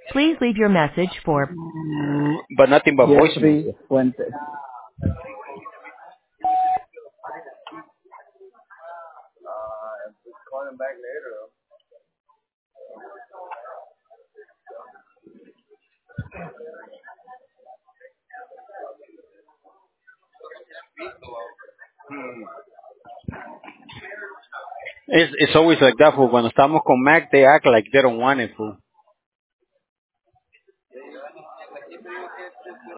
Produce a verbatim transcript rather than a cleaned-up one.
Please leave your message for Mm, but nothing but voicemail. Jeffrey Fuentes. It's, it's always like that, fool. Cuando estamos con Mac, they act like they don't want it, fool.